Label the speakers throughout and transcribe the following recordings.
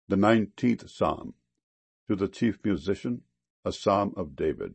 Speaker 1: The 19th Psalm. To the chief musician, a psalm of David.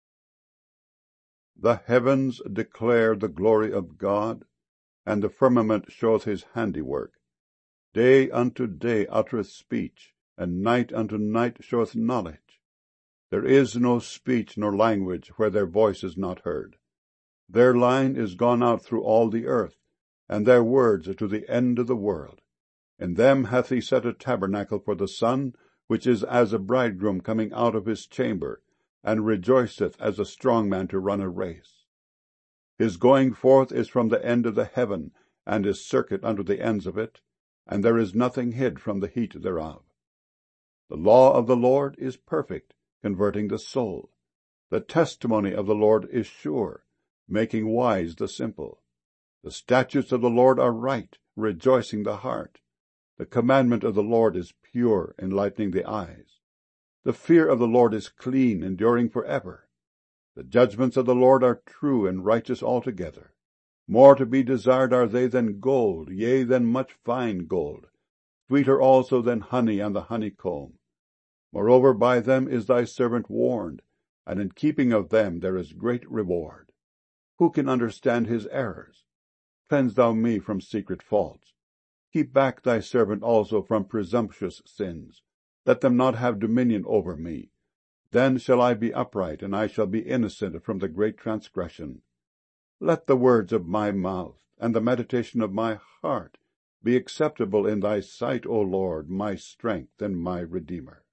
Speaker 1: The heavens declare the glory of God, and the firmament showeth his handiwork. Day unto day uttereth speech, and night unto night showeth knowledge. There is no speech nor language where their voice is not heard. Their line is gone out through all the earth, and their words to the end of the world. In them hath he set a tabernacle for the sun, which is as a bridegroom coming out of his chamber, and rejoiceth as a strong man to run a race. His going forth is from the end of the heaven, and his circuit unto the ends of it, and there is nothing hid from the heat thereof. The law of the Lord is perfect, converting the soul. The testimony of the Lord is sure, making wise the simple. The statutes of the Lord are right, rejoicing the heart. The commandment of the Lord is pure, enlightening the eyes. The fear of the Lord is clean, enduring forever. The judgments of the Lord are true and righteous altogether. More to be desired are they than gold, yea, than much fine gold, sweeter also than honey and the honeycomb. Moreover, by them is thy servant warned, and in keeping of them there is great reward. Who can understand his errors? Cleanse thou me from secret faults. Keep back thy servant also from presumptuous sins. Let them not have dominion over me. Then shall I be upright, and I shall be innocent from the great transgression. Let the words of my mouth and the meditation of my heart be acceptable in thy sight, O Lord, my strength and my Redeemer.